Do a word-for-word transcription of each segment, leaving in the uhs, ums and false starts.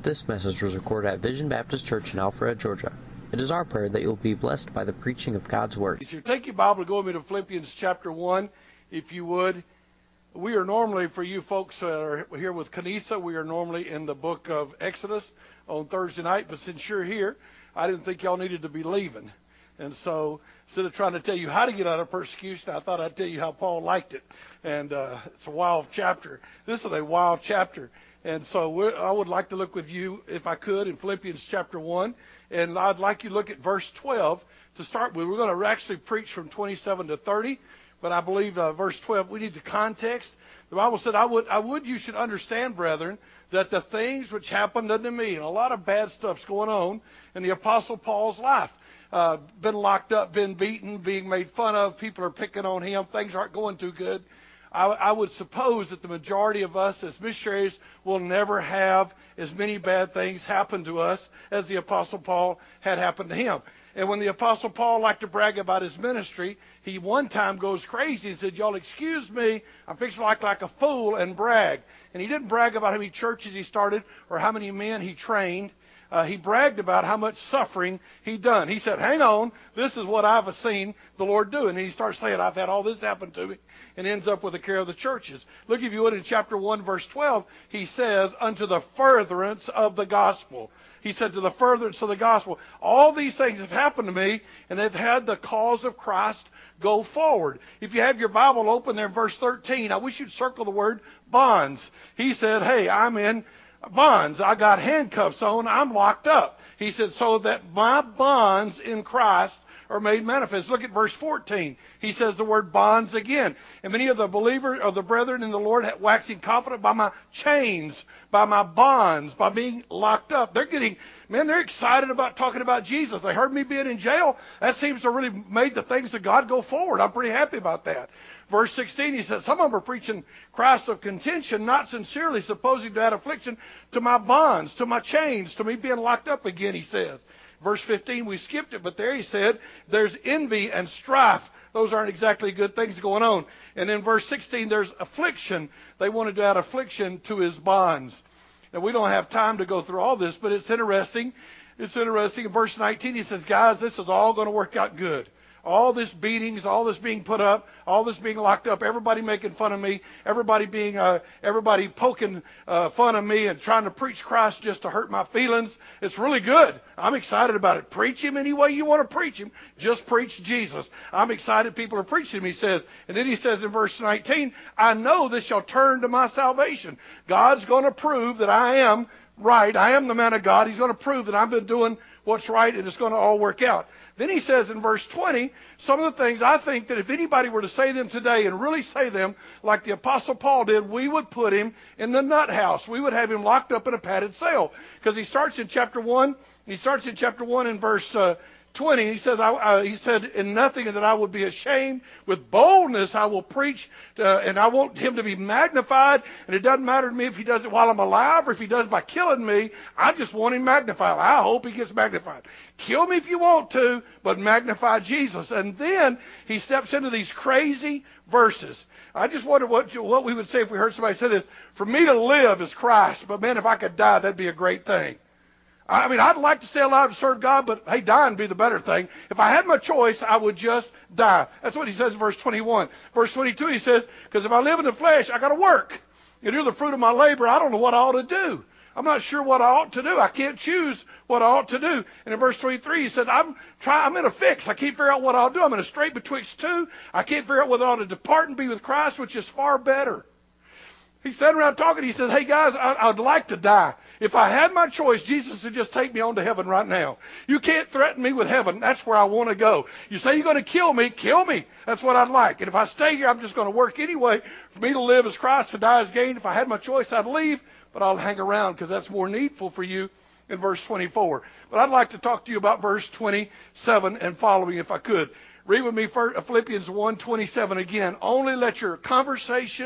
This message was recorded at Vision Baptist Church in Alpharetta, Georgia. It is our prayer that you will be blessed by the preaching of God's Word. So take your Bible and go with me to Philippians chapter one, if you would. We are normally, for you folks that are here with Kanisa, we are normally in the book of Exodus on Thursday night. But since you're here, I didn't think y'all needed to be leaving. And so instead of trying to tell you how to get out of persecution, I thought I'd tell you how Paul liked it. And uh, it's a wild chapter. This is a wild chapter. And so we're, I would like to look with you, if I could, in Philippians chapter one. And I'd like you to look at verse twelve to start with. We're going to actually preach from twenty-seven to thirty. But I believe uh, verse twelve, we need the context. The Bible said, I would, I would you should understand, brethren, that the things which happened unto me, and a lot of bad stuff's going on in the Apostle Paul's life. Uh, been locked up, been beaten, being made fun of. People are picking on him. Things aren't going too good. I, I would suppose that the majority of us as missionaries will never have as many bad things happen to us as the Apostle Paul had happened to him. And when the Apostle Paul liked to brag about his ministry, he one time goes crazy and said, y'all excuse me, I'm fixing to act like a fool and brag. And he didn't brag about how many churches he started or how many men he trained. Uh, he bragged about how much suffering he'd done. He said, hang on, this is what I've seen the Lord do. And he starts saying, I've had all this happen to me, and ends up with the care of the churches. Look, if you would, in chapter one, verse twelve, he says, unto the furtherance of the gospel. He said, to the furtherance of the gospel. All these things have happened to me, and they've had the cause of Christ go forward. If you have your Bible open there in verse thirteen, I wish you'd circle the word bonds. He said, hey, I'm in bonds. I got handcuffs on. I'm locked up. He said, so that my bonds in Christ are made manifest. Look at verse fourteen. He says the word bonds again. And many of the believers or the brethren in the Lord waxing confident by my chains, by my bonds, by being locked up. They're getting, man, they're excited about talking about Jesus. They heard me being in jail. That seems to really made the things of God go forward. I'm pretty happy about that. Verse sixteen, he says, some of them are preaching Christ of contention, not sincerely, supposing to add affliction to my bonds, to my chains, to me being locked up again, he says. Verse fifteen, we skipped it, but there he said, there's envy and strife. Those aren't exactly good things going on. And in verse sixteen, there's affliction. They wanted to add affliction to his bonds. Now, we don't have time to go through all this, but it's interesting. It's interesting. In verse nineteen, he says, guys, this is all going to work out good. All this beatings, all this being put up, all this being locked up, everybody making fun of me, everybody being, uh, everybody poking uh, fun of me and trying to preach Christ just to hurt my feelings. It's really good. I'm excited about it. Preach him any way you want to preach him. Just preach Jesus. I'm excited people are preaching him, he says. And then he says in verse nineteen, I know this shall turn to my salvation. God's going to prove that I am right. I am the man of God. He's going to prove that I've been doing what's right, and it's going to all work out. Then he says in verse twenty, some of the things I think that if anybody were to say them today and really say them like the Apostle Paul did, we would put him in the nut house. We would have him locked up in a padded cell. Because he starts in chapter one, he starts in chapter one in verse uh, twenty. He says, I, uh, he said, in nothing that I would be ashamed. With boldness I will preach, uh, and I want him to be magnified. And it doesn't matter to me if he does it while I'm alive or if he does it by killing me. I just want him magnified. I hope he gets magnified. Kill me if you want to, but magnify Jesus. And then he steps into these crazy verses. I just wonder what, what we would say if we heard somebody say this. For me to live is Christ, but man, if I could die, that'd be a great thing. I mean, I'd like to stay alive and serve God, but hey, dying would be the better thing. If I had my choice, I would just die. That's what he says in verse twenty-one. Verse twenty-two, he says, because if I live in the flesh, I got to work. You do the fruit of my labor, I don't know what I ought to do. I'm not sure what I ought to do. I can't choose what I ought to do. And in verse twenty-three, he said, I'm try, I'm in a fix. I can't figure out what I'll do. I'm in a strait betwixt two. I can't figure out whether I ought to depart and be with Christ, which is far better. He's sitting around talking. He says, hey, guys, I, I'd like to die. If I had my choice, Jesus would just take me on to heaven right now. You can't threaten me with heaven. That's where I want to go. You say you're going to kill me, kill me. That's what I'd like. And if I stay here, I'm just going to work anyway. For me to live as Christ, to die as gain. If I had my choice, I'd leave, but I'll hang around because that's more needful for you in verse twenty-four. But I'd like to talk to you about verse twenty-seven and following if I could. Read with me Philippians one twenty-seven again. Only let your conversation,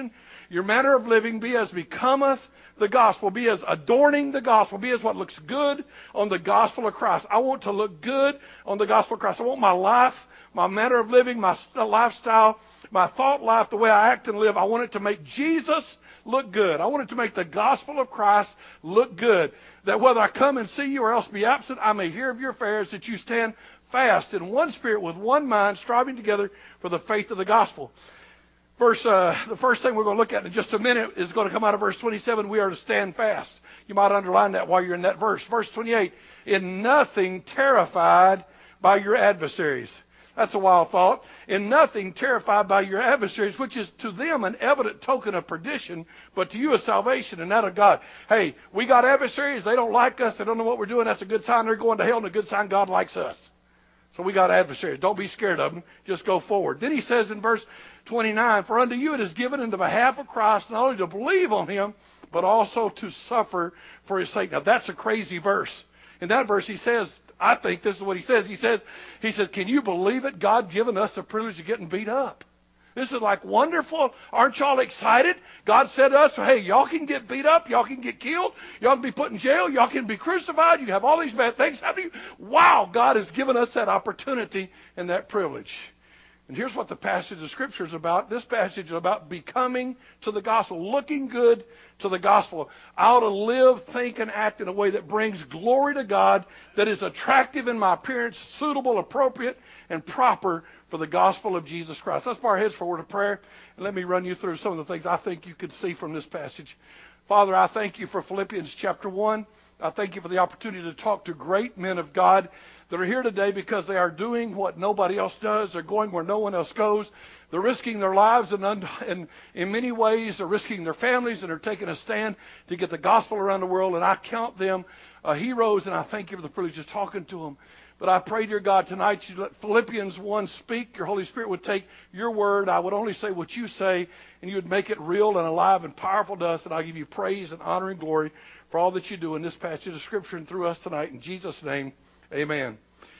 Your manner of living be as becometh the gospel. Be as adorning the gospel. Be as what looks good on the gospel of Christ. I want to look good on the gospel of Christ. I want my life, my manner of living, my lifestyle, my thought life, the way I act and live, I want it to make Jesus look good. I want it to make the gospel of Christ look good. That whether I come and see you or else be absent, I may hear of your affairs, that you stand fast in one spirit with one mind, striving together for the faith of the gospel. Verse, uh, the first thing we're going to look at in just a minute is going to come out of verse twenty-seven. We are to stand fast. You might underline that while you're in that verse. Verse twenty-eight, in nothing terrified by your adversaries. That's a wild thought. In nothing terrified by your adversaries, which is to them an evident token of perdition, but to you a salvation, and that of God. Hey, we got adversaries. They don't like us. They don't know what we're doing. That's a good sign they're going to hell, and a good sign God likes us. So we got adversaries. Don't be scared of them. Just go forward. Then he says in verse twenty-nine, for unto you it is given in the behalf of Christ not only to believe on him, but also to suffer for his sake. Now that's a crazy verse. In that verse he says, I think this is what he says. He says, he says, can you believe it? God given us the privilege of getting beat up. This is like wonderful. Aren't y'all excited? God said to us, hey, y'all can get beat up. Y'all can get killed. Y'all can be put in jail. Y'all can be crucified. You can have all these bad things happen to you. Wow, God has given us that opportunity and that privilege. And here's what the passage of Scripture is about. This passage is about becoming to the gospel, looking good to the gospel. I ought to live, think, and act in a way that brings glory to God, that is attractive in my appearance, suitable, appropriate, and proper for the gospel of Jesus Christ. Let's bow our heads for a word of prayer, and let me run you through some of the things I think you could see from this passage. Father, I thank you for Philippians chapter one. I thank you for the opportunity to talk to great men of God that are here today because they are doing what nobody else does. They're going where no one else goes. They're risking their lives, and, and in many ways they're risking their families, and they're taking a stand to get the gospel around the world. And I count them uh, heroes, and I thank you for the privilege of talking to them. But I pray, dear God, tonight you let Philippians one speak. Your Holy Spirit would take your word. I would only say what you say, and you would make it real and alive and powerful to us. And I give you praise and honor and glory for all that you do in this passage of Scripture and through us tonight. In Jesus' name, amen.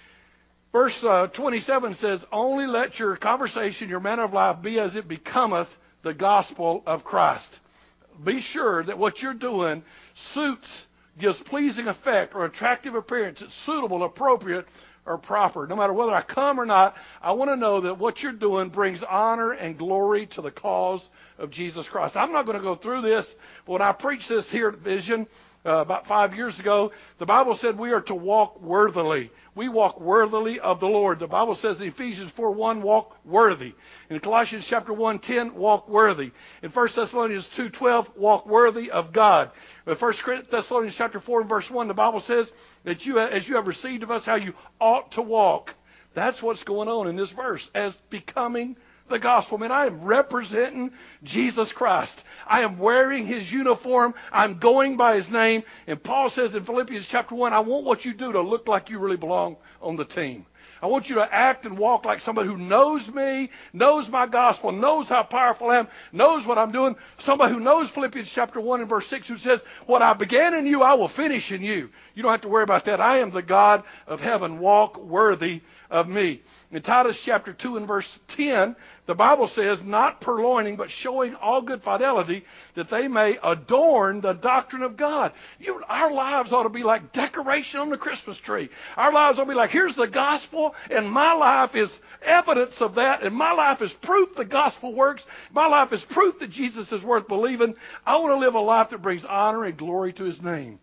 Verse uh, twenty-seven says, only let your conversation, your manner of life be as it becometh the gospel of Christ. Be sure that what you're doing suits, gives pleasing effect or attractive appearance. It's suitable, appropriate, or proper. No matter whether I come or not, I want to know that what you're doing brings honor and glory to the cause of Jesus Christ. I'm not going to go through this, but when I preached this here at Vision uh, about five years ago, the Bible said we are to walk worthily. We walk worthily of the Lord. The Bible says in Ephesians four one, walk worthy. In Colossians chapter one ten, walk worthy. In First Thessalonians two twelve, walk worthy of God. In First Thessalonians chapter four and verse one, the Bible says that you, as you have received of us, how you ought to walk. That's what's going on in this verse, as becoming the gospel. Man, I am representing Jesus Christ. I am wearing his uniform. I'm going by his name. And Paul says in Philippians chapter one, I want what you do to look like you really belong on the team. I want you to act and walk like somebody who knows me, knows my gospel, knows how powerful I am, knows what I'm doing. Somebody who knows Philippians chapter one and verse six, who says, what I began in you, I will finish in you. You don't have to worry about that. I am the God of heaven. Walk worthy of me. In Titus chapter two and verse ten, the Bible says, not purloining, but showing all good fidelity, that they may adorn the doctrine of God. You, our lives ought to be like decoration on the Christmas tree. Our lives ought to be like, here's the gospel, and my life is evidence of that, and my life is proof the gospel works. My life is proof that Jesus is worth believing. I want to live a life that brings honor and glory to his name.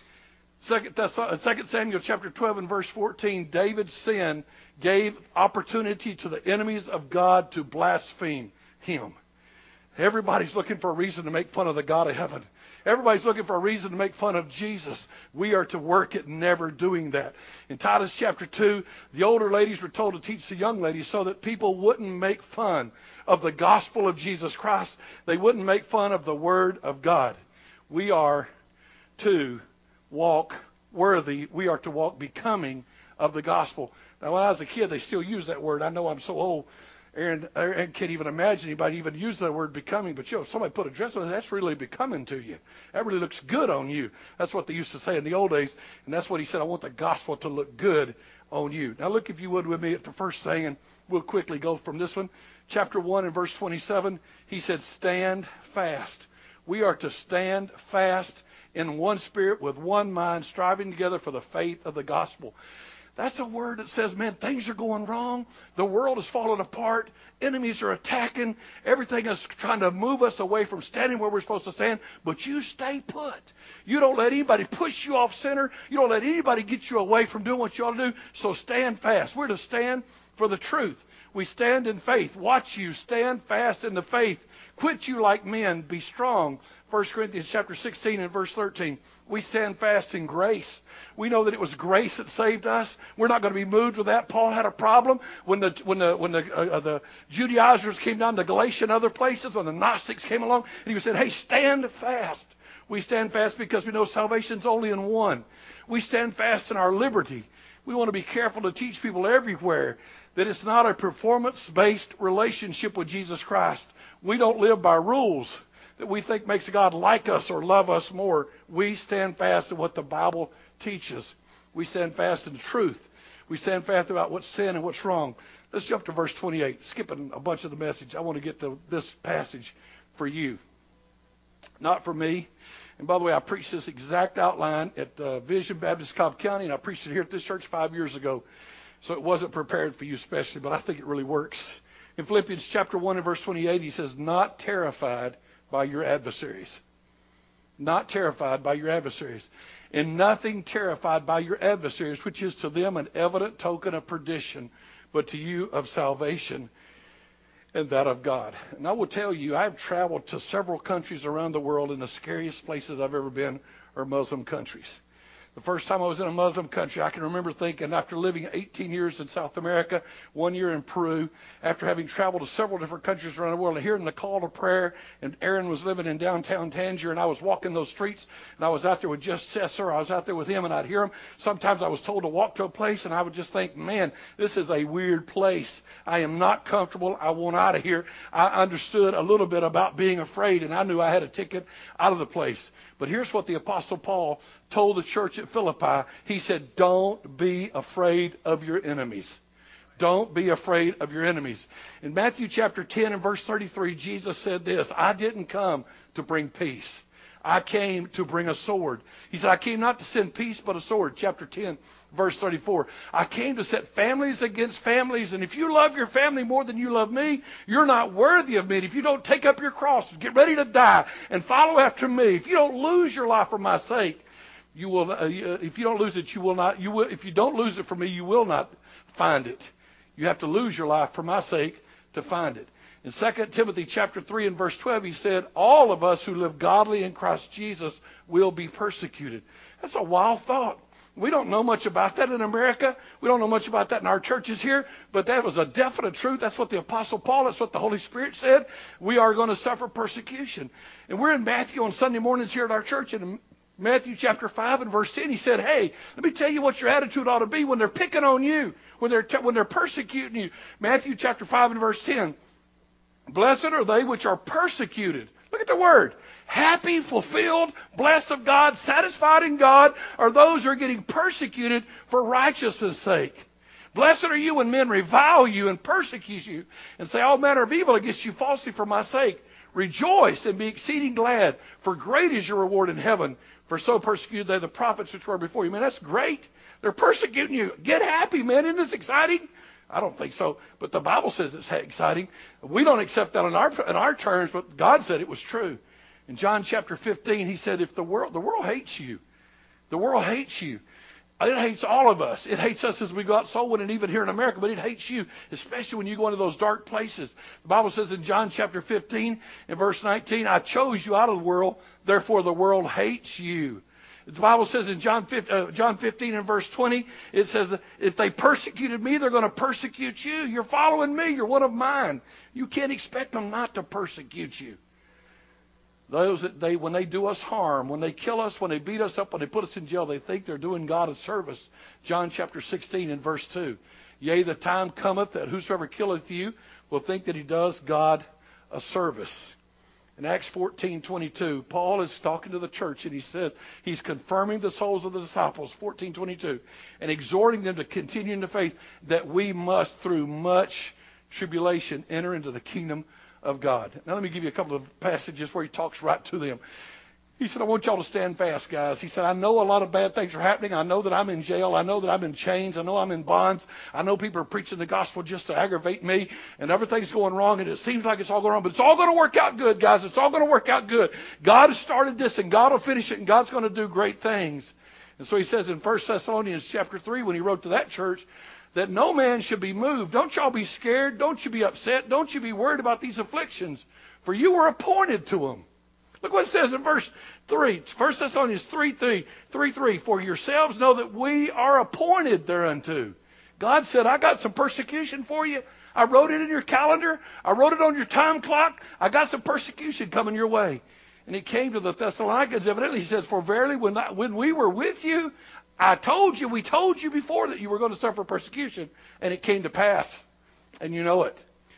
Second Samuel chapter twelve and verse fourteen, David's sin gave opportunity to the enemies of God to blaspheme him. Everybody's looking for a reason to make fun of the God of heaven. Everybody's looking for a reason to make fun of Jesus. We are to work at never doing that. In Titus chapter two, the older ladies were told to teach the young ladies so that people wouldn't make fun of the gospel of Jesus Christ. They wouldn't make fun of the word of God. We are to walk worthy. We are to walk becoming of the gospel. Now, when I was a kid, they still use that word. I know I'm so old. Aaron, Aaron can't even imagine anybody even use the word becoming, but you know, if somebody put a dress on it, that's really becoming to you. That really looks good on you. That's what they used to say in the old days, and that's what he said, I want the gospel to look good on you. Now look, if you would, with me at the first saying. We'll quickly go from this one. Chapter one and verse twenty-seven, he said, stand fast. We are to stand fast in one spirit with one mind, striving together for the faith of the gospel. That's a word that says, man, things are going wrong. The world is falling apart. Enemies are attacking. Everything is trying to move us away from standing where we're supposed to stand. But you stay put. You don't let anybody push you off center. You don't let anybody get you away from doing what you ought to do. So stand fast. We're to stand for the truth. We stand in faith. Watch you. Stand fast in the faith. Quit you like men. Be strong. First Corinthians chapter sixteen and verse thirteen. We stand fast in grace. We know that it was grace that saved us. We're not going to be moved with that. Paul had a problem when the when the when the uh, the Judaizers came down to Galatia and other places, when the Gnostics came along, and he said, "Hey, stand fast." We stand fast because we know salvation's only in one. We stand fast in our liberty. We want to be careful to teach people everywhere that it's not a performance-based relationship with Jesus Christ. We don't live by rules that we think makes God like us or love us more. We stand fast in what the Bible teaches. We stand fast in truth. We stand fast about what's sin and what's wrong. Let's jump to verse twenty-eight, skipping a bunch of the message. I want to get to this passage for you, not for me. And by the way, I preached this exact outline at uh, Vision Baptist Cobb County, and I preached it here at this church five years ago. So it wasn't prepared for you especially, but I think it really works. In Philippians chapter one and verse twenty-eight, he says, not terrified by your adversaries. Not terrified by your adversaries. And nothing terrified by your adversaries, which is to them an evident token of perdition, but to you of salvation and that of God. And I will tell you, I've traveled to several countries around the world, and the scariest places I've ever been are Muslim countries. The first time I was in a Muslim country, I can remember thinking, after living eighteen years in South America, one year in Peru, after having traveled to several different countries around the world, and hearing the call to prayer, and Aaron was living in downtown Tangier, and I was walking those streets, and I was out there with just Cesar, I was out there with him, and I'd hear him. Sometimes I was told to walk to a place, and I would just think, man, this is a weird place. I am not comfortable. I want out of here. I understood a little bit about being afraid, and I knew I had a ticket out of the place. But here's what the Apostle Paul told the church at Philippi. He said, don't be afraid of your enemies. Don't be afraid of your enemies. In Matthew chapter ten and verse thirty-three, Jesus said this, I didn't come to bring peace. I came to bring a sword. He said, I came not to send peace, but a sword. Chapter ten, verse thirty-four. I came to set families against families, and if you love your family more than you love me, you're not worthy of me. And if you don't take up your cross, get ready to die, and follow after me, if you don't lose your life for my sake, you will. Uh, if you don't lose it, you will not. You will. If you don't lose it for me, you will not find it. You have to lose your life for my sake to find it. In Second Timothy chapter three and verse twelve, he said, all of us who live godly in Christ Jesus will be persecuted. That's a wild thought. We don't know much about that in America. We don't know much about that in our churches here, but that was a definite truth. That's what the Apostle Paul, that's what the Holy Spirit said. We are going to suffer persecution. And we're in Matthew on Sunday mornings here at our church, and in Matthew chapter five and verse ten, he said, hey, let me tell you what your attitude ought to be when they're picking on you, when they're, t- when they're persecuting you. Matthew chapter five and verse ten. Blessed are they which are persecuted. Look at the word. Happy, fulfilled, blessed of God, satisfied in God are those who are getting persecuted for righteousness' sake. Blessed are you when men revile you and persecute you and say all manner of evil against you falsely for my sake. Rejoice and be exceeding glad, for great is your reward in heaven. For so persecuted they the prophets which were before you. Man, that's great. They're persecuting you. Get happy, man. Isn't this exciting? I don't think so, but the Bible says it's exciting. We don't accept that in our in our terms, but God said it was true. In John chapter fifteen, he said, if the world, the world hates you, the world hates you. It hates all of us. It hates us as we go out soul winning, even here in America, but it hates you, especially when you go into those dark places. The Bible says in John chapter fifteen and verse nineteen, I chose you out of the world, therefore the world hates you. The Bible says in John fifteen and verse twenty, it says, if they persecuted me, they're going to persecute you. You're following me. You're one of mine. You can't expect them not to persecute you. Those that they, when they do us harm, when they kill us, when they beat us up, when they put us in jail, they think they're doing God a service. John chapter sixteen and verse two. Yea, the time cometh that whosoever killeth you will think that he does God a service. In Acts fourteen twenty-two, Paul is talking to the church, and he said he's confirming the souls of the disciples, fourteen twenty-two, and exhorting them to continue in the faith, that we must, through much tribulation, enter into the kingdom of God. Now let me give you a couple of passages where he talks right to them. He said, I want y'all to stand fast, guys. He said, I know a lot of bad things are happening. I know that I'm in jail. I know that I'm in chains. I know I'm in bonds. I know people are preaching the gospel just to aggravate me, and everything's going wrong, and it seems like it's all going wrong, but it's all going to work out good, guys. It's all going to work out good. God has started this, and God will finish it, and God's going to do great things. And so he says in First Thessalonians chapter three, when he wrote to that church, that no man should be moved. Don't y'all be scared. Don't you be upset. Don't you be worried about these afflictions, for you were appointed to them. Look what it says in verse three. First Thessalonians three, three, three, three. For yourselves know that we are appointed thereunto. God said, I got some persecution for you. I wrote it in your calendar. I wrote it on your time clock. I got some persecution coming your way. And he came to the Thessalonians. Evidently, he says, for verily, when, I, when we were with you, I told you, we told you before that you were going to suffer persecution. And it came to pass. And you know it.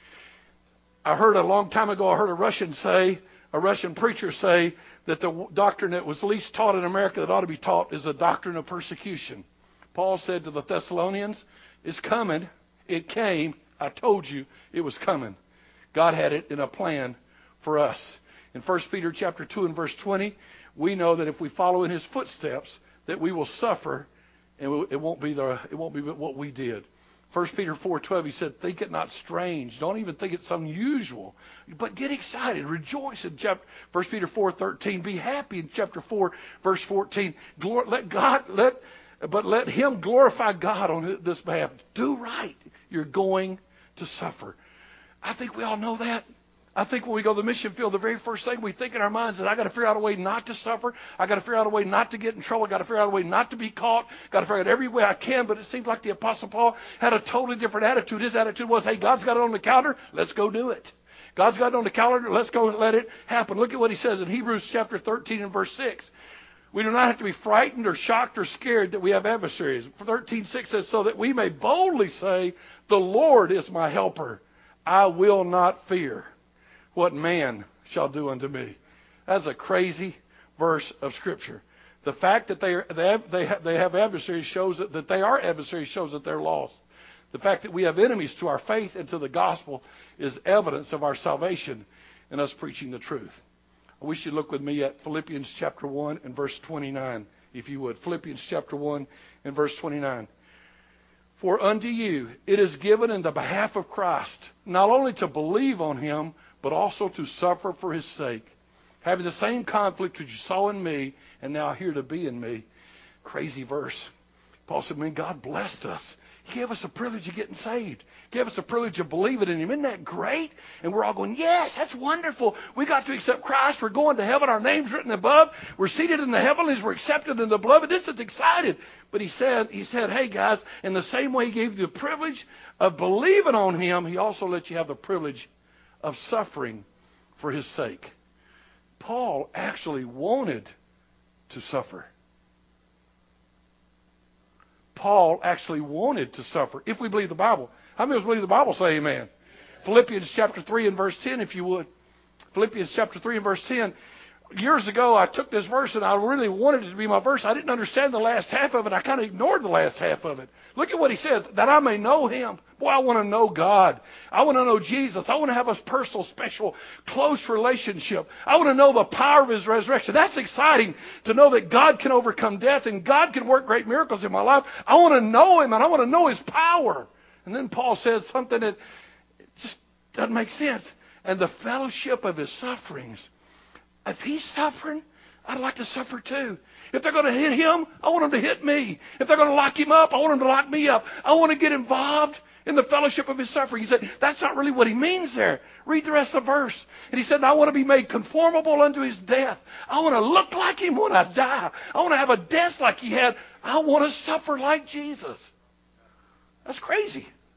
I heard a long time ago, I heard a Russian say, a Russian preacher say that the doctrine that was least taught in America that ought to be taught is a doctrine of persecution. Paul said to the Thessalonians, it's coming. It came. I told you it was coming. God had it in a plan for us. In First Peter chapter two and verse twenty, we know that if we follow in his footsteps, that we will suffer, and it won't be the it won't be what we did. First Peter four twelve, he said, think it not strange. Don't even think it's unusual. But get excited. Rejoice in chapter First Peter four thirteen. Be happy in chapter four, verse fourteen. Glor- let God, let, but let him glorify God on this behalf. Do right. You're going to suffer. I think we all know that. I think when we go to the mission field, the very first thing we think in our minds is, I got to figure out a way not to suffer. I got to figure out a way not to get in trouble. I got to figure out a way not to be caught. Got to figure out every way I can. But it seems like the Apostle Paul had a totally different attitude. His attitude was, hey, God's got it on the calendar. Let's go do it. God's got it on the calendar. Let's go and let it happen. Look at what he says in Hebrews chapter thirteen and verse six. We do not have to be frightened or shocked or scared that we have adversaries. thirteen six says, so that we may boldly say, the Lord is my helper. I will not fear what man shall do unto me. That's a crazy verse of Scripture. The fact that they are, they have, they have, they have adversaries shows that, that they are adversaries shows that they're lost. The fact that we have enemies to our faith and to the gospel is evidence of our salvation and us preaching the truth. I wish you'd look with me at Philippians chapter one and verse twenty-nine, if you would. Philippians chapter one and verse twenty-nine. For unto you it is given in the behalf of Christ, not only to believe on him, but also to suffer for his sake, having the same conflict which you saw in me, and now here to be in me. Crazy verse. Paul said, man, God blessed us. He gave us the privilege of getting saved. He gave us the privilege of believing in him. Isn't that great? And we're all going, yes, that's wonderful. We got to accept Christ. We're going to heaven. Our name's written above. We're seated in the heavenlies. We're accepted in the beloved. This is excited. But he said, he said, hey, guys, in the same way he gave you the privilege of believing on him, he also let you have the privilege of suffering for his sake. Paul actually wanted to suffer. Paul actually wanted to suffer, if we believe the Bible. How many of us believe the Bible? Say amen. Philippians chapter three and verse ten, if you would. Philippians chapter three and verse ten. Years ago, I took this verse and I really wanted it to be my verse. I didn't understand the last half of it. I kind of ignored the last half of it. Look at what he says, that I may know him. Boy, I want to know God. I want to know Jesus. I want to have a personal, special, close relationship. I want to know the power of his resurrection. That's exciting to know that God can overcome death and God can work great miracles in my life. I want to know him and I want to know his power. And then Paul says something that just doesn't make sense. And the fellowship of his sufferings. If he's suffering, I'd like to suffer too. If they're going to hit him, I want them to hit me. If they're going to lock him up, I want them to lock me up. I want to get involved in the fellowship of his suffering. He said, that's not really what he means there. Read the rest of the verse. And he said, I want to be made conformable unto his death. I want to look like him when I die. I want to have a death like he had. I want to suffer like Jesus. That's crazy.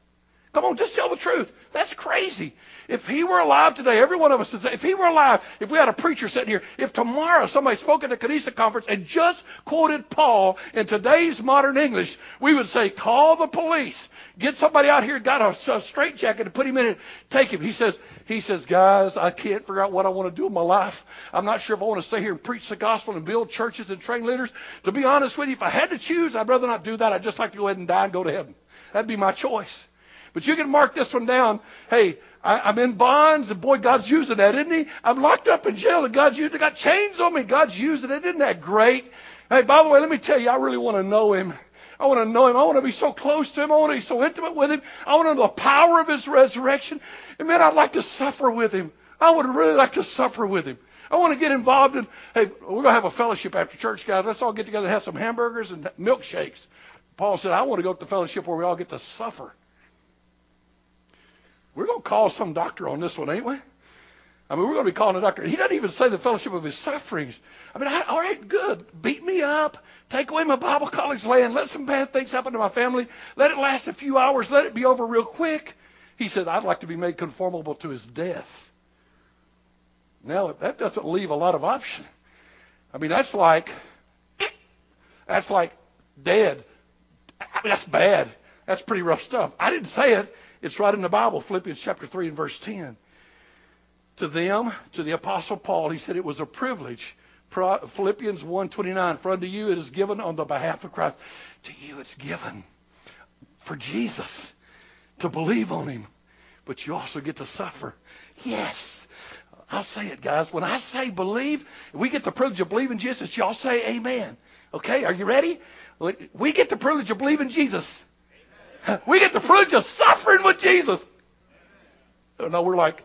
Come on, just tell the truth. That's crazy. If he were alive today, every one of us, if he were alive, if we had a preacher sitting here, if tomorrow somebody spoke at the Kenesa conference and just quoted Paul in today's modern English, we would say, call the police. Get somebody out here, got a, a straitjacket and put him in it, take him. He says, he says, guys, I can't figure out what I want to do in my life. I'm not sure if I want to stay here and preach the gospel and build churches and train leaders. To be honest with you, if I had to choose, I'd rather not do that. I'd just like to go ahead and die and go to heaven. That'd be my choice. But you can mark this one down. Hey, I, I'm in bonds, and boy, God's using that, isn't he? I'm locked up in jail, and God's using it. Got chains on me. God's using it. Isn't that great? Hey, by the way, let me tell you, I really want to know him. I want to know him. I want to be so close to him. I want to be so intimate with him. I want to know the power of his resurrection. And man, I'd like to suffer with him. I would really like to suffer with him. I want to get involved in, hey, we're going to have a fellowship after church, guys. Let's all get together and have some hamburgers and milkshakes. Paul said, I want to go to the fellowship where we all get to suffer. We're going to call some doctor on this one, ain't we? I mean, we're going to be calling a doctor. He doesn't even say the fellowship of his sufferings. I mean, I, all right, good. Beat me up. Take away my Bible college land. Let some bad things happen to my family. Let it last a few hours. Let it be over real quick. He said, I'd like to be made conformable to his death. Now, that doesn't leave a lot of option. I mean, that's like, that's like dead. I mean, that's bad. That's pretty rough stuff. I didn't say it. It's right in the Bible, Philippians chapter three and verse ten. To them, to the Apostle Paul, he said it was a privilege. Philippians one twenty-nine, for unto you it is given on the behalf of Christ. To you it's given for Jesus to believe on him. But you also get to suffer. Yes. I'll say it, guys. When I say believe, we get the privilege of believing Jesus. Y'all say amen. Okay, are you ready? We get the privilege of believing Jesus. We get the privilege of suffering with Jesus. No, we're like,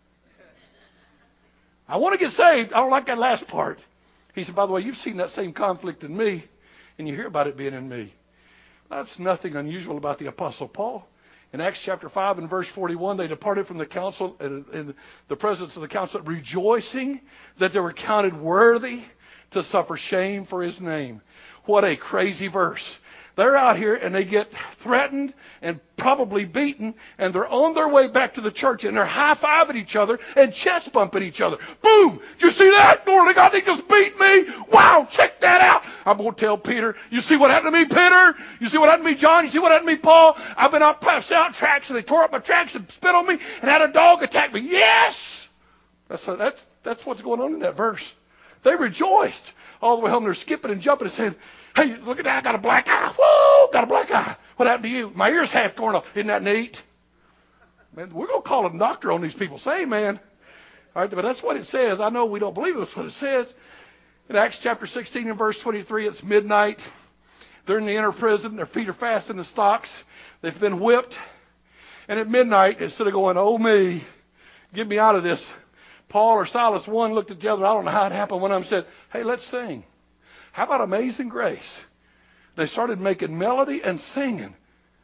I want to get saved. I don't like that last part. He said, by the way, you've seen that same conflict in me, and you hear about it being in me. That's nothing unusual about the Apostle Paul. In Acts chapter five and verse forty-one, they departed from the council, in, in the presence of the council, rejoicing that they were counted worthy to suffer shame for his name. What a crazy verse. They're out here and they get threatened and probably beaten, and they're on their way back to the church, and they're high-fiving each other and chest bumping each other. Boom! Did you see that? Glory to God, they just beat me. Wow, check that out. I'm going to tell Peter, you see what happened to me, Peter? You see what happened to me, John? You see what happened to me, Paul? I've been out passed out tracks, and they tore up my tracks and spit on me and had a dog attack me. Yes! That's, that's, that's what's going on in that verse. They rejoiced all the way home. They're skipping and jumping and saying, hey, look at that, I got a black eye. Whoa, got a black eye. What happened to you? My ear's half torn off. Isn't that neat? Man, we're going to call a doctor on these people. Say amen. All right, but that's what it says. I know we don't believe it. That's what it says. In Acts chapter sixteen and verse twenty-three, it's midnight. They're in the inner prison. Their feet are fast in the stocks. They've been whipped. And at midnight, instead of going, oh me, get me out of this, Paul or Silas, one looked at the other. I don't know how it happened. One of them said, hey, let's sing. How about Amazing Grace? They started making melody and singing.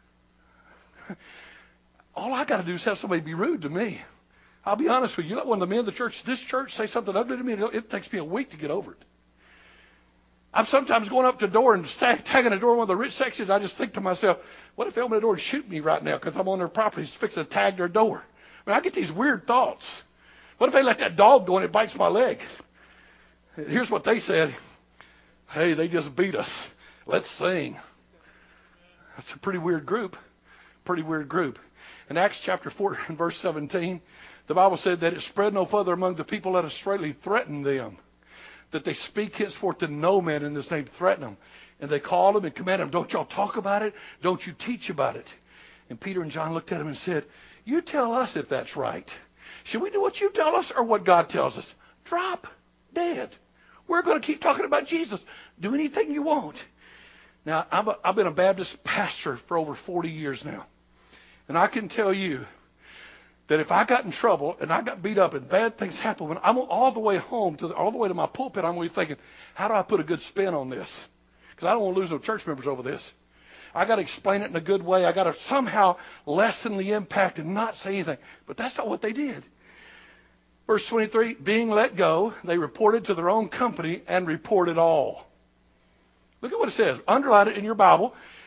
All I got to do is have somebody be rude to me. I'll be honest with you. Let one of the men of the church, this church, say something ugly to me, and it takes me a week to get over it. I'm sometimes going up to the door and stag, tagging the door in one of the rich sections. I just think to myself, what if they open the door and shoot me right now because I'm on their property fixing to tag their door? I mean, I get these weird thoughts. What if they let that dog go and it bites my leg? Here's what they said. Hey, they just beat us. Let's sing. That's a pretty weird group. Pretty weird group. In Acts chapter four and verse seventeen, the Bible said that it spread no further among the people that straightly threatened them, that they speak henceforth to no man in this name, threaten them. And they called them and commanded them, don't y'all talk about it? Don't you teach about it? And Peter and John looked at him and said, you tell us if that's right. Should we do what you tell us or what God tells us? Drop dead. We're going to keep talking about Jesus. Do anything you want. Now, I'm a, I've been a Baptist pastor for over forty years now. And I can tell you that if I got in trouble and I got beat up and bad things happened, when I'm all the way home, to the, all the way to my pulpit, I'm going to be thinking, how do I put a good spin on this? Because I don't want to lose no church members over this. I got to explain it in a good way. I got to somehow lessen the impact and not say anything. But that's not what they did. Verse twenty-three, being let go, they reported to their own company and reported all. Look at what it says. Underline it in your Bible.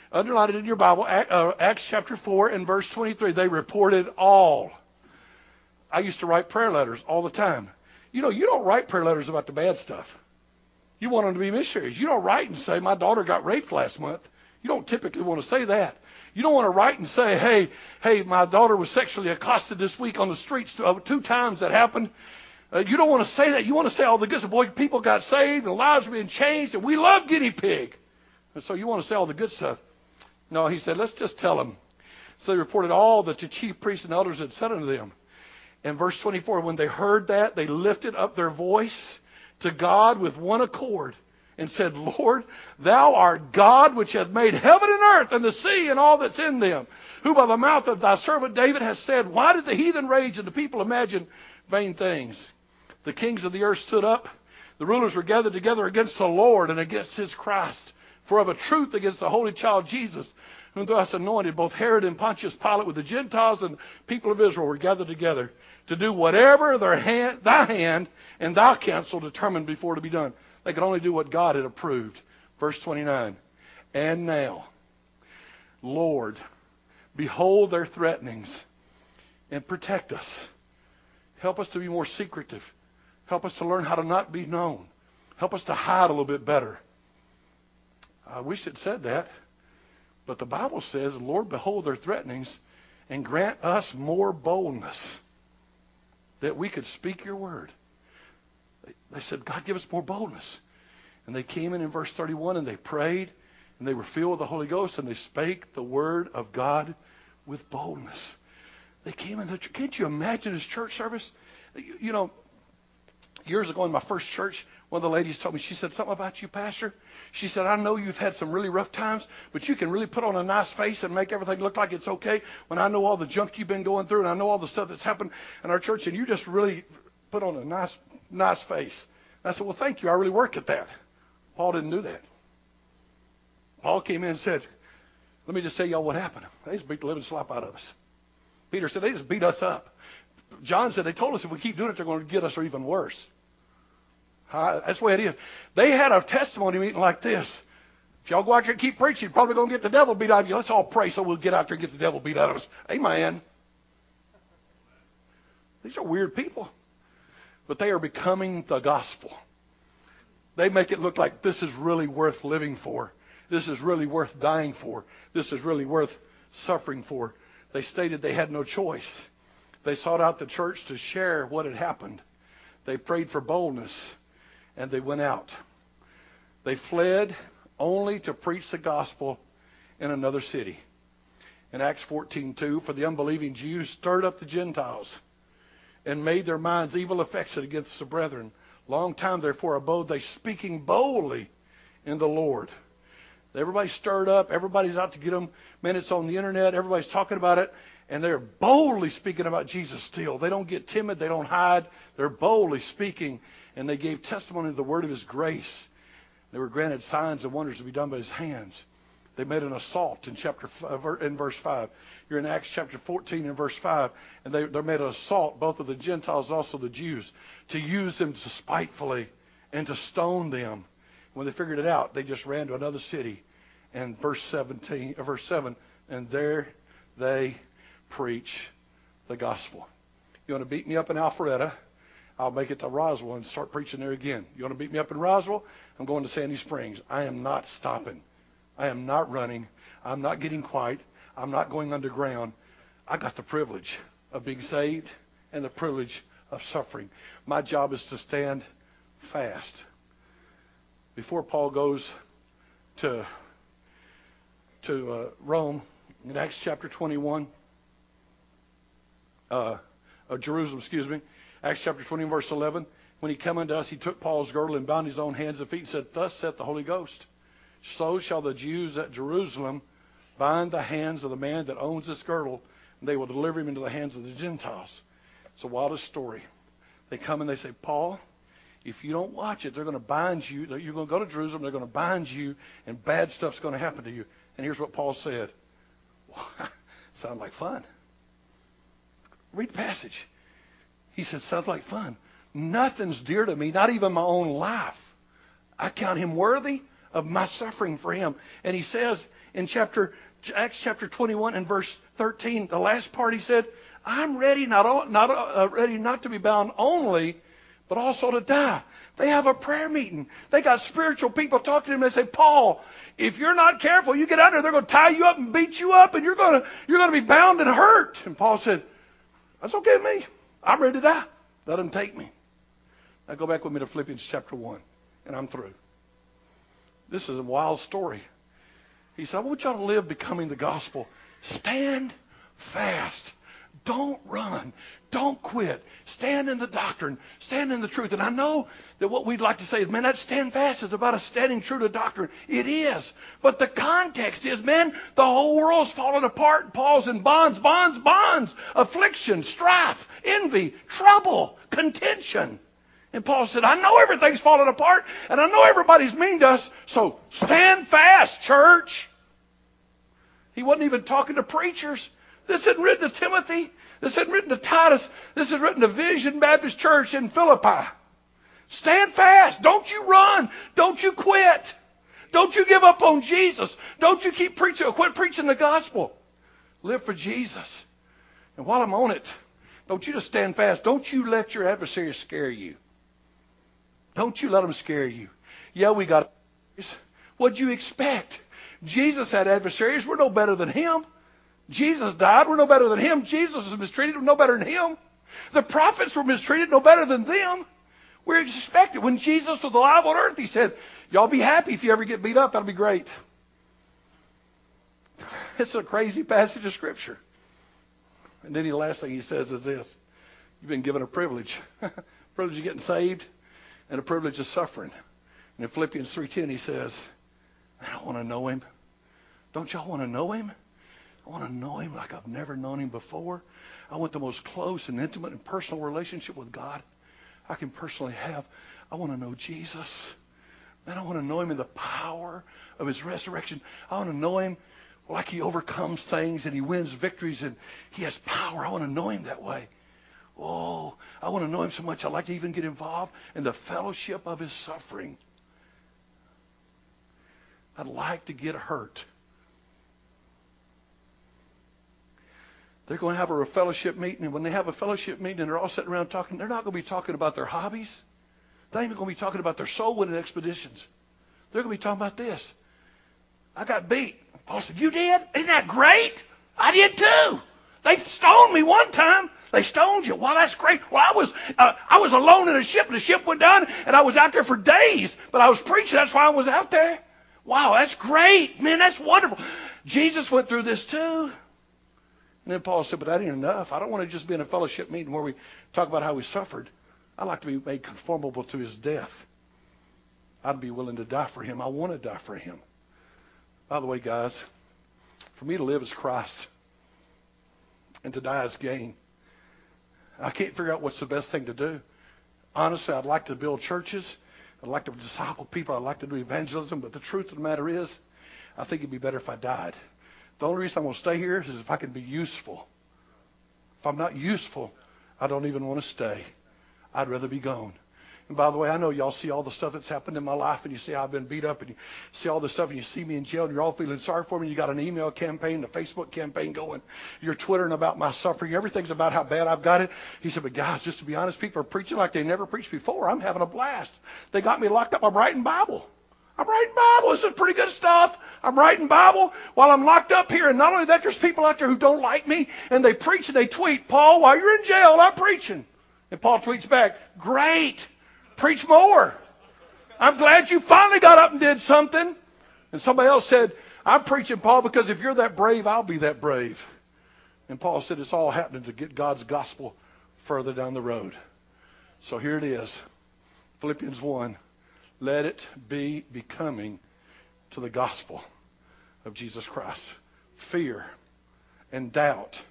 Underline it in your Bible, Acts chapter four and verse twenty-three. They reported all. I used to write prayer letters all the time. You know, you don't write prayer letters about the bad stuff. You want them to be missionaries. You don't write and say, my daughter got raped last month. You don't typically want to say that. You don't want to write and say, hey, hey, my daughter was sexually accosted this week on the streets two, two times that happened. Uh, you don't want to say that. You want to say all the good stuff. Boy, people got saved and lives were being changed, and we love Guinea Pig. And so you want to say all the good stuff. No, he said, let's just tell them. So they reported all that the chief priests and elders had said unto them. In verse twenty-four, when they heard that, they lifted up their voice to God with one accord and said, Lord, thou art God which hath made heaven and earth and the sea and all that's in them, who by the mouth of thy servant David has said, why did the heathen rage and the people imagine vain things? The kings of the earth stood up. The rulers were gathered together against the Lord and against his Christ. For of a truth against the holy child Jesus, whom thou hast anointed, both Herod and Pontius Pilate with the Gentiles and people of Israel were gathered together to do whatever their hand, thy hand and thy counsel determined before to be done. They could only do what God had approved. Verse twenty-nine. And now, Lord, behold their threatenings and protect us. Help us to be more secretive. Help us to learn how to not be known. Help us to hide a little bit better. I wish it said that. But the Bible says, Lord, behold their threatenings and grant us more boldness that we could speak your word. They said, God, give us more boldness. And they came in in verse thirty-one and they prayed and they were filled with the Holy Ghost and they spake the word of God with boldness. They came in. The, can't you imagine his church service? You, you know, years ago in my first church, one of the ladies told me, she said, something about you, Pastor. She said, I know you've had some really rough times, but you can really put on a nice face and make everything look like it's okay when I know all the junk you've been going through and I know all the stuff that's happened in our church, and you just really put on a nice, nice face. And I said, well, thank you. I really work at that. Paul didn't do that. Paul came in and said, let me just tell y'all what happened. They just beat the living slop out of us. Peter said, they just beat us up. John said, they told us if we keep doing it, they're going to get us or even worse. That's the way it is. They had a testimony meeting like this. If y'all go out there and keep preaching, you're probably going to get the devil beat out of you. Let's all pray so we'll get out there and get the devil beat out of us. Amen. These are weird people. But they are becoming the gospel. They make it look like this is really worth living for. This is really worth dying for. This is really worth suffering for. They stated they had no choice. They sought out the church to share what had happened. They prayed for boldness. And they went out. They fled only to preach the gospel in another city. In Acts fourteen two, for the unbelieving Jews stirred up the Gentiles and made their minds evil affected against the brethren. Long time therefore abode they, speaking boldly in the Lord. Everybody's stirred up. Everybody's out to get them. Man, it's on the internet. Everybody's talking about it. And they're boldly speaking about Jesus still. They don't get timid. They don't hide. They're boldly speaking. And they gave testimony of the word of his grace. They were granted signs and wonders to be done by his hands. They made an assault in chapter five, in verse five. You're in Acts chapter fourteen and verse five. And they, they made an assault, both of the Gentiles and also the Jews, to use them to spitefully and to stone them. When they figured it out, they just ran to another city. And verse seventeen, or verse seven, and there they preach the gospel. You want to beat me up in Alpharetta? I'll make it to Roswell and start preaching there again. You want to beat me up in Roswell? I'm going to Sandy Springs. I am not stopping. I am not running. I'm not getting quiet. I'm not going underground. I got the privilege of being saved and the privilege of suffering. My job is to stand fast. Before Paul goes to, to uh, Rome, in Acts chapter twenty-one, uh, uh, Jerusalem, excuse me, Acts chapter twenty, verse eleven, when he came unto us, he took Paul's girdle and bound his own hands and feet and said, thus saith the Holy Ghost, so shall the Jews at Jerusalem bind the hands of the man that owns this girdle, and they will deliver him into the hands of the Gentiles. It's the wildest story. They come and they say, Paul, if you don't watch it, they're going to bind you. You're going to go to Jerusalem, they're going to bind you, and bad stuff's going to happen to you. And here's what Paul said. Sounds like fun. Read the passage. He said, sounds like fun. Nothing's dear to me, not even my own life. I count him worthy of my suffering for him. And he says in chapter Acts chapter twenty-one and verse thirteen, the last part, he said, I'm ready not, not uh, ready not to be bound only, but also to die. They have a prayer meeting. They got spiritual people talking to him. They say, Paul, if you're not careful, you get out there, they're going to tie you up and beat you up, and you're going to you're going to be bound and hurt. And Paul said, that's okay with me. I'm ready to die. Let them take me. Now go back with me to Philippians chapter one, and I'm through. This is a wild story. He said, I want y'all to live becoming the gospel. Stand fast. Don't run. Don't quit. Stand in the doctrine. Stand in the truth. And I know that what we'd like to say is, man, that stand fast is about us standing true to doctrine. It is. But the context is, man, the whole world's falling apart. Paul's in bonds, bonds, bonds. Affliction, strife, envy, trouble, contention. And Paul said, I know everything's falling apart, and I know everybody's mean to us, so stand fast, church. He wasn't even talking to preachers. This isn't written to Timothy. This isn't written to Titus. This is written to Vision Baptist Church in Philippi. Stand fast. Don't you run. Don't you quit. Don't you give up on Jesus. Don't you keep preaching or quit preaching the gospel. Live for Jesus. And while I'm on it, don't you just stand fast. Don't you let your adversaries scare you. Don't you let them scare you. Yeah, we got adversaries. What'd you expect? Jesus had adversaries. We're no better than him. Jesus died. We're no better than him. Jesus was mistreated. We're no better than him. The prophets were mistreated. No better than them. We're expected. When Jesus was alive on earth, he said, y'all be happy if you ever get beat up. That'll be great. It's a crazy passage of Scripture. And then the last thing he says is this. You've been given a privilege. Privilege of getting saved and a privilege of suffering. And in Philippians three ten he says, I don't want to know him. Don't y'all want to know him? I want to know him like I've never known him before. I want the most close and intimate and personal relationship with God I can personally have. I want to know Jesus. Man, I want to know him in the power of his resurrection. I want to know him like he overcomes things and he wins victories and he has power. I want to know him that way. Oh, I want to know him so much I'd like to even get involved in the fellowship of his suffering. I'd like to get hurt. They're going to have a fellowship meeting, and when they have a fellowship meeting and they're all sitting around talking, they're not going to be talking about their hobbies. They're not even going to be talking about their soul-winning expeditions. They're going to be talking about this. I got beat. Paul said, you did? Isn't that great? I did too. They stoned me one time. They stoned you. Wow, that's great. Well, I was uh, I was alone in a ship, and the ship went down, and I was out there for days. But I was preaching. That's why I was out there. Wow, that's great. Man, that's wonderful. Jesus went through this too. And then Paul said, but that ain't enough. I don't want to just be in a fellowship meeting where we talk about how he suffered. I'd like to be made conformable to his death. I'd be willing to die for him. I want to die for him. By the way, guys, for me to live is Christ, and to die is gain. I can't figure out what's the best thing to do. Honestly, I'd like to build churches. I'd like to disciple people. I'd like to do evangelism. But the truth of the matter is, I think it'd be better if I died. The only reason I'm going to stay here is if I can be useful. If I'm not useful, I don't even want to stay. I'd rather be gone. And by the way, I know y'all see all the stuff that's happened in my life, and you see how I've been beat up, and you see all this stuff, and you see me in jail, and you're all feeling sorry for me. You got an email campaign, a Facebook campaign going. You're twittering about my suffering. Everything's about how bad I've got it. He said, but guys, just to be honest, people are preaching like they never preached before. I'm having a blast. They got me locked up. I'm writing Bible. I'm writing Bible. This is pretty good stuff. I'm writing Bible while I'm locked up here. And not only that, there's people out there who don't like me, and they preach and they tweet, Paul, while you're in jail, I'm preaching. And Paul tweets back, great. Preach more. I'm glad you finally got up and did something. And somebody else said, I'm preaching, Paul, because if you're that brave, I'll be that brave. And Paul said it's all happening to get God's gospel further down the road. So here it is. Philippians one. Let it be becoming to the gospel of Jesus Christ. Fear and doubt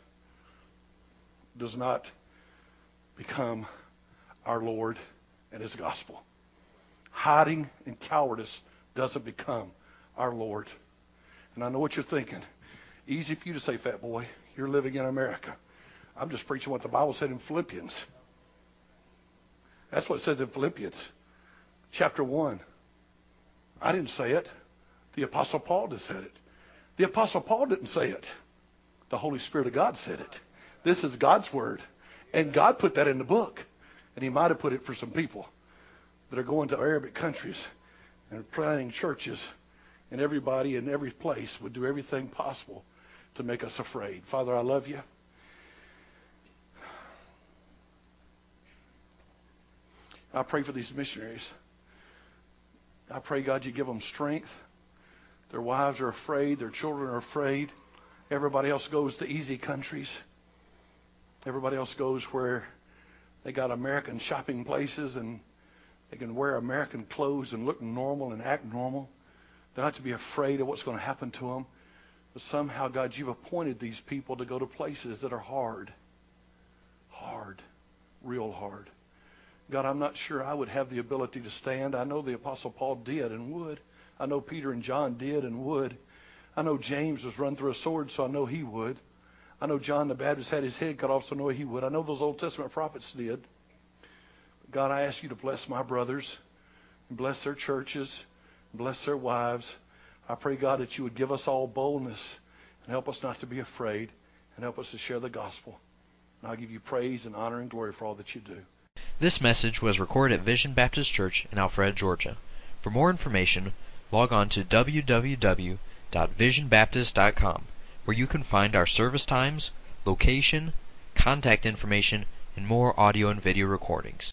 does not become our Lord and his gospel. Hiding and cowardice doesn't become our Lord. And I know what you're thinking. Easy for you to say, fat boy, you're living in America. I'm just preaching what the Bible said in Philippians. That's what it says in Philippians chapter one. I didn't say it. The Apostle Paul just said it. The Apostle Paul didn't say it. The Holy Spirit of God said it. This is God's word. And God put that in the book. And he might have put it for some people that are going to Arabic countries and planting churches. And everybody in every place would do everything possible to make us afraid. Father, I love you. I pray for these missionaries. I pray, God, you give them strength. Their wives are afraid. Their children are afraid. Everybody else goes to easy countries. Everybody else goes where they got American shopping places and they can wear American clothes and look normal and act normal. They don't have to be afraid of what's going to happen to them. But somehow, God, you've appointed these people to go to places that are hard. Hard. Real hard. God, I'm not sure I would have the ability to stand. I know the Apostle Paul did and would. I know Peter and John did and would. I know James was run through a sword, so I know he would. I know John the Baptist had his head cut off, so I know he would. I know those Old Testament prophets did. But God, I ask you to bless my brothers and bless their churches, and bless their wives. I pray, God, that you would give us all boldness and help us not to be afraid and help us to share the gospel. And I'll give you praise and honor and glory for all that you do. This message was recorded at Vision Baptist Church in Alpharetta, Georgia. For more information, log on to w w w dot vision baptist dot com, where you can find our service times, location, contact information, and more audio and video recordings.